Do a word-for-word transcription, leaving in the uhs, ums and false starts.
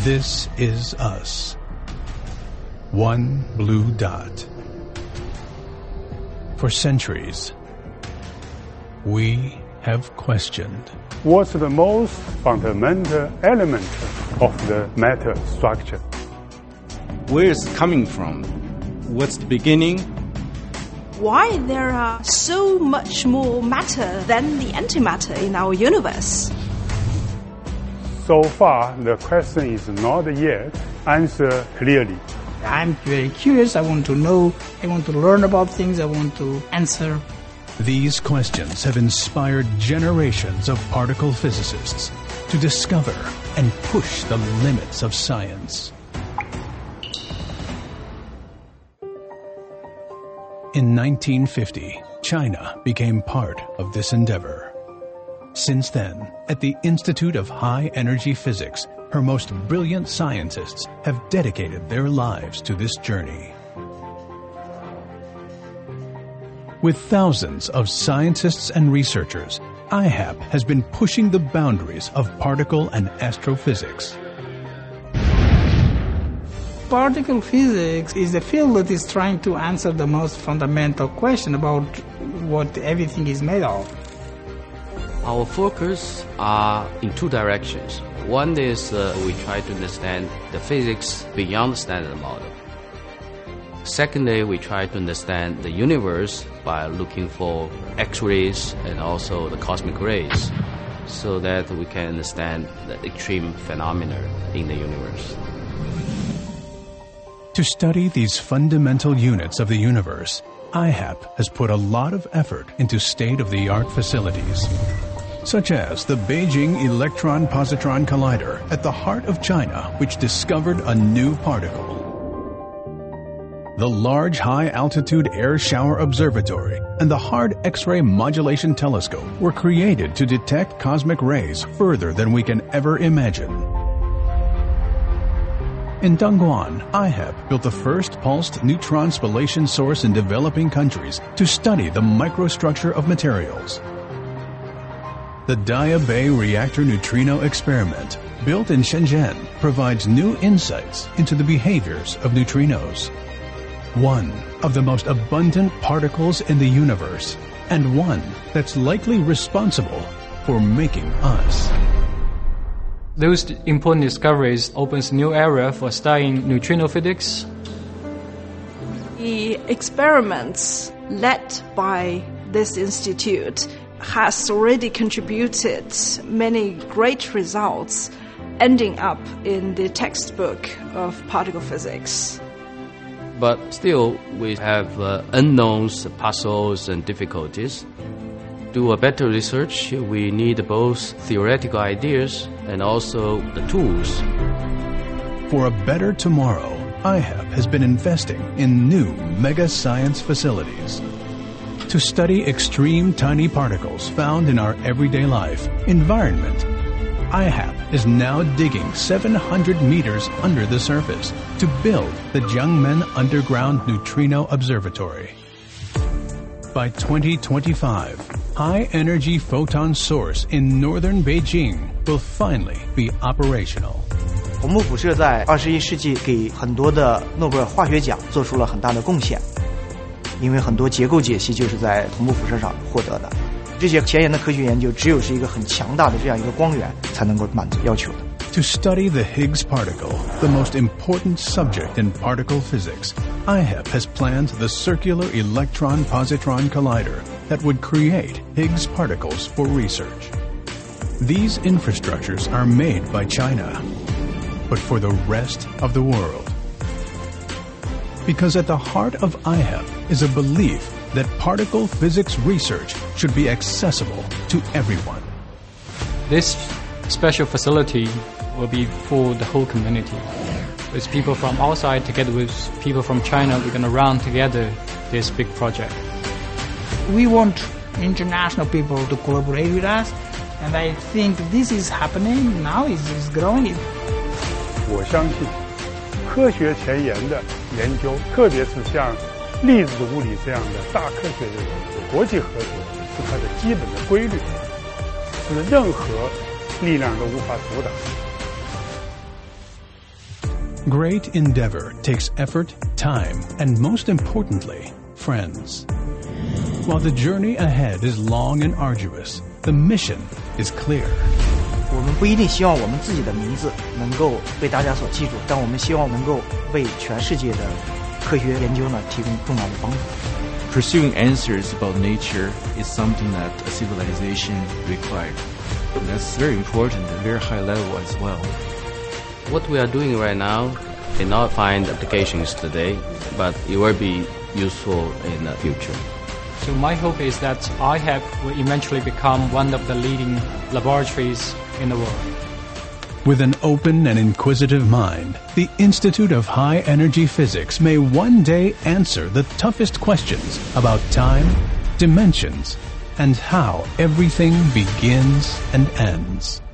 This is us. One blue dot. For centuries, we have questioned. What's the most fundamental element of the matter structure? Where is it coming from? What's the beginning? Why there are so much more matter than the antimatter in our universe? So far, the question is not yet answered clearly. I'm very curious. I want to know. I want to learn about things. I want to answer. These questions have inspired generations of particle physicists to discover and push the limits of science. In nineteen fifty, China became part of this endeavor. Since then, at the Institute of High Energy Physics, her most brilliant scientists have dedicated their lives to this journey. With thousands of scientists and researchers, I HAP has been pushing the boundaries of particle and astrophysics. Particle physics is a field that is trying to answer the most fundamental question about what everything is made of. Our focus are in two directions. One is uh, we try to understand the physics beyond the standard model. Secondly, we try to understand the universe by looking for X-rays and also the cosmic rays so that we can understand the extreme phenomena in the universe. To study these fundamental units of the universe, I HAP has put a lot of effort into state-of-the-art facilities, such as the Beijing Electron-Positron Collider at the heart of China, which discovered a new particle. The Large High-Altitude Air Shower Observatory and the Hard X-ray Modulation Telescope were created to detect cosmic rays further than we can ever imagine. In Dongguan, I HAP built the first pulsed neutron spallation source in developing countries to study the microstructure of materials. The Daya Bay Reactor Neutrino Experiment, built in Shenzhen, provides new insights into the behaviors of neutrinos, one of the most abundant particles in the universe, and one that's likely responsible for making us. Those important discoveries opens new area for studying neutrino physics. The experiments led by this institute has already contributed many great results, ending up in the textbook of particle physics. But still, we have uh, unknowns, puzzles, and difficulties. To do a better research, we need both theoretical ideas and also the tools. For a better tomorrow, I HAP has been investing in new mega science facilities to study extreme tiny particles found in our everyday life environment. I HAP is now digging seven hundred meters under the surface to build the Jiangmen Underground Neutrino Observatory. By twenty twenty-five, high-energy photon source in northern Beijing will finally be operational. 红木辐射在二十一世纪给很多的诺贝尔化学奖做出了很大的贡献，因为很多结构解析就是在红木辐射上获得的。这些前沿的科学研究只有是一个很强大的这样一个光源才能够满足要求的。 To study the Higgs particle, the most important subject in particle physics, I HAP has planned the Circular Electron-Positron Collider that would create Higgs particles for research. These infrastructures are made by China, but for the rest of the world. Because at the heart of I HAP is a belief that particle physics research should be accessible to everyone. This special facility will be for the whole community. With people from outside together with people from China, we're going to run together this big project. We want international people to collaborate with us, and I think this is happening now, it's, it's growing. 我相信科学前沿的研究，特别是像粒子物理这样的大科学的国际合作，是它的基本的规律，是任何力量都无法阻挡。 Great endeavor takes effort, time, and most importantly, friends. While the journey ahead is long and arduous, the mission is clear. 我们不一定希望我们自己的名字能够被大家所记住，但我们希望能够为全世界的科学研究呢提供重大的帮助。 Pursuing answers about nature is something that a civilization required. And that's very important at a very high level as well. What we are doing right now may not find applications today, but it will be useful in the future. So my hope is that I H A P will eventually become one of the leading laboratories in the world. With an open and inquisitive mind, the Institute of High Energy Physics may one day answer the toughest questions about time, dimensions, and how everything begins and ends.